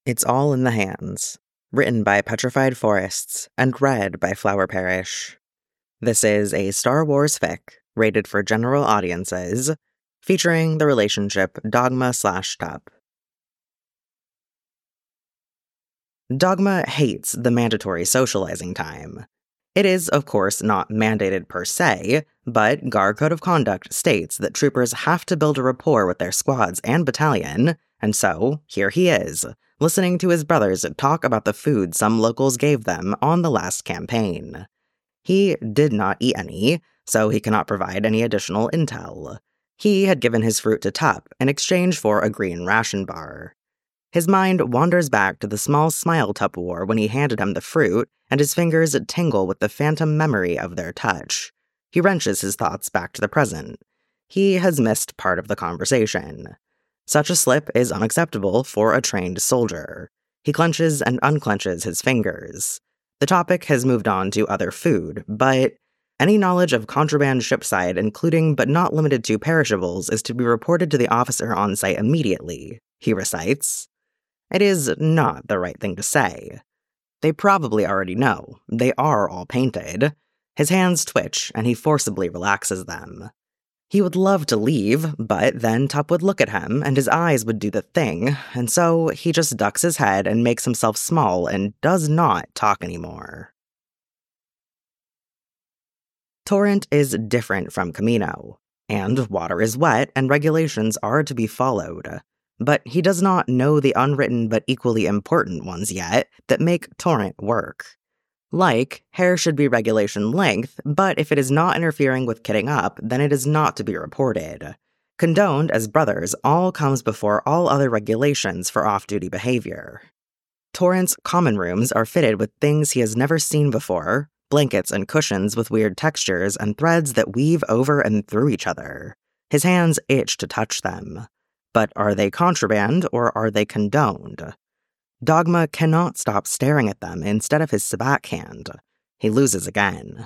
It's All in the Hands, written by Petrified Forests and read by Flower Parish. This is a Star Wars fic rated for general audiences, featuring the relationship Dogma/Tup. Dogma hates the mandatory socializing time. It is, of course, not mandated per se, but GAR Code of Conduct states that troopers have to build a rapport with their squads and battalion, and so here he is, listening to his brothers talk about the food some locals gave them on the last campaign. He did not eat any, so he cannot provide any additional intel. He had given his fruit to Tup in exchange for a green ration bar. His mind wanders back to the small smile Tup wore when he handed him the fruit, and his fingers tingle with the phantom memory of their touch. He wrenches his thoughts back to the present. He has missed part of the conversation. Such a slip is unacceptable for a trained soldier. He clenches and unclenches his fingers. The topic has moved on to other food, but any knowledge of contraband shipside, including but not limited to perishables, is to be reported to the officer on site immediately, he recites. It is not the right thing to say. They probably already know. They are all painted. His hands twitch, and he forcibly relaxes them. He would love to leave, but then Tup would look at him, and his eyes would do the thing, and so he just ducks his head and makes himself small and does not talk anymore. Torrent is different from Camino, and water is wet, and regulations are to be followed. But he does not know the unwritten but equally important ones yet that make Torrent work. Like, hair should be regulation length, but if it is not interfering with kitting up, then it is not to be reported. Condoned as brothers all comes before all other regulations for off-duty behavior. Torrent's common rooms are fitted with things he has never seen before, blankets and cushions with weird textures and threads that weave over and through each other. His hands itch to touch them. But are they contraband, or are they condoned? Dogma cannot stop staring at them instead of his sabacc hand. He loses again.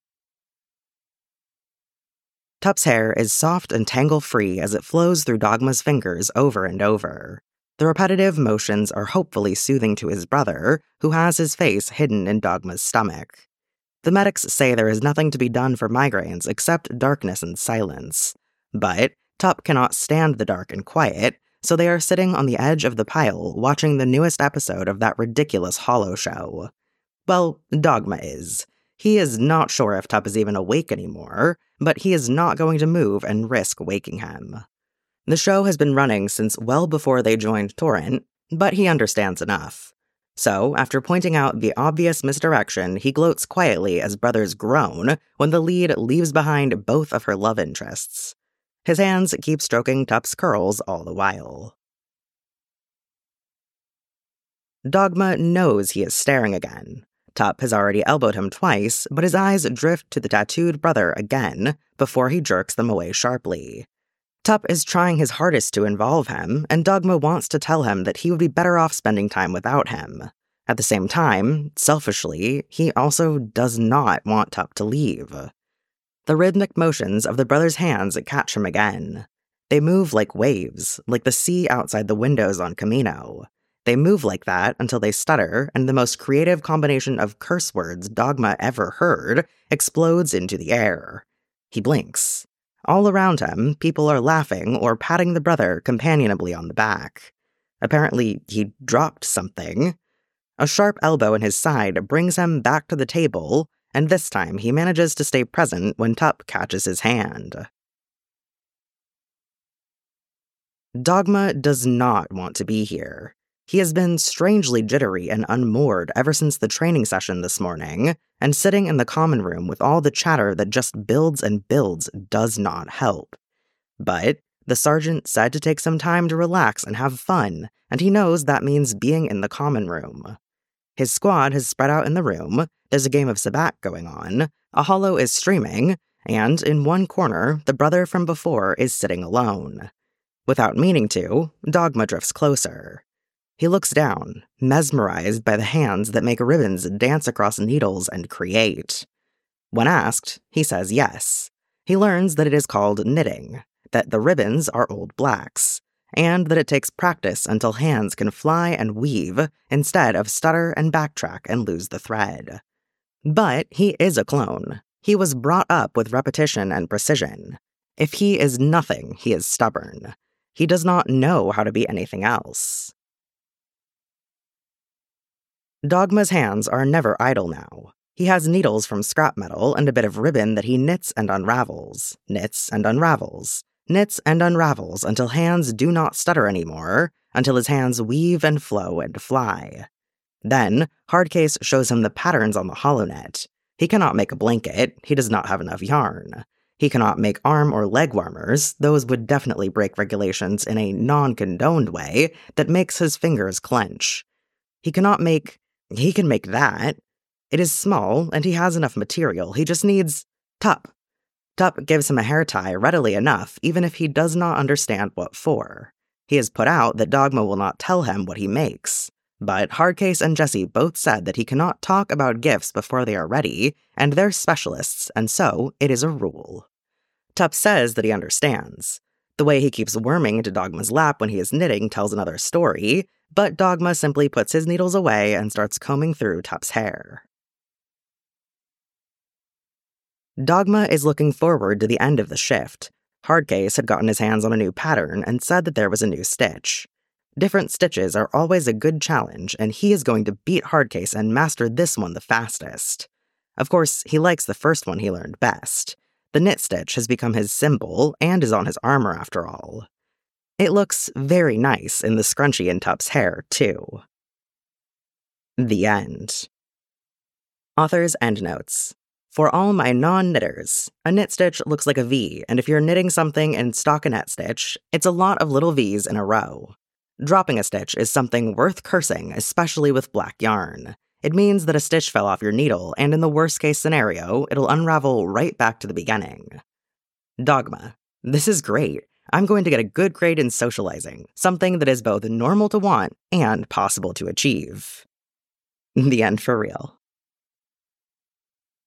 Tup's hair is soft and tangle-free as it flows through Dogma's fingers over and over. The repetitive motions are hopefully soothing to his brother, who has his face hidden in Dogma's stomach. The medics say there is nothing to be done for migraines except darkness and silence. But Tup cannot stand the dark and quiet, so they are sitting on the edge of the pile watching the newest episode of that ridiculous Hollow show. Well, Dogma is. He is not sure if Tup is even awake anymore, but he is not going to move and risk waking him. The show has been running since well before they joined Torrent, but he understands enough. So, after pointing out the obvious misdirection, he gloats quietly as brothers groan when the lead leaves behind both of her love interests. His hands keep stroking Tup's curls all the while. Dogma knows he is staring again. Tup has already elbowed him twice, but his eyes drift to the tattooed brother again before he jerks them away sharply. Tup is trying his hardest to involve him, and Dogma wants to tell him that he would be better off spending time without him. At the same time, selfishly, he also does not want Tup to leave. The rhythmic motions of the brothers' hands catch him again. They move like waves, like the sea outside the windows on Camino. They move like that until they stutter, and the most creative combination of curse words Dogma ever heard explodes into the air. He blinks. All around him, people are laughing or patting the brother companionably on the back. Apparently, he dropped something. A sharp elbow in his side brings him back to the table, and this time he manages to stay present when Tup catches his hand. Dogma does not want to be here. He has been strangely jittery and unmoored ever since the training session this morning, and sitting in the common room with all the chatter that just builds and builds does not help. But the sergeant said to take some time to relax and have fun, and he knows that means being in the common room. His squad has spread out in the room, there's a game of sabacc going on, a hollow is streaming, and in one corner, the brother from before is sitting alone. Without meaning to, Dogma drifts closer. He looks down, mesmerized by the hands that make ribbons dance across needles and create. When asked, he says yes. He learns that it is called knitting, that the ribbons are old blacks. and that it takes practice until hands can fly and weave instead of stutter and backtrack and lose the thread. But he is a clone. He was brought up with repetition and precision. If he is nothing, he is stubborn. He does not know how to be anything else. Dogma's hands are never idle now. He has needles from scrap metal and a bit of ribbon that he knits and unravels, knits and unravels, knits and unravels until hands do not stutter anymore, until his hands weave and flow and fly. Then, Hardcase shows him the patterns on the HoloNet. He cannot make a blanket, he does not have enough yarn. He cannot make arm or leg warmers, those would definitely break regulations in a non-condoned way that makes his fingers clench. He can make that. It is small, and he has enough material, he just needs Tup. Tup gives him a hair tie readily enough, even if he does not understand what for. He has put out that Dogma will not tell him what he makes. But Hardcase and Jesse both said that he cannot talk about gifts before they are ready, and they're specialists, and so it is a rule. Tup says that he understands. The way he keeps worming into Dogma's lap when he is knitting tells another story, but Dogma simply puts his needles away and starts combing through Tup's hair. Dogma is looking forward to the end of the shift. Hardcase had gotten his hands on a new pattern and said that there was a new stitch. Different stitches are always a good challenge, and he is going to beat Hardcase and master this one the fastest. Of course, he likes the first one he learned best. The knit stitch has become his symbol and is on his armor after all. It looks very nice in the scrunchie in Tup's hair, too. The end. Author's endnotes. For all my non-knitters, a knit stitch looks like a V, and if you're knitting something in stockinette stitch, it's a lot of little V's in a row. Dropping a stitch is something worth cursing, especially with black yarn. It means that a stitch fell off your needle, and in the worst-case scenario, it'll unravel right back to the beginning. Dogma. This is great. I'm going to get a good grade in socializing, something that is both normal to want and possible to achieve. The end for real.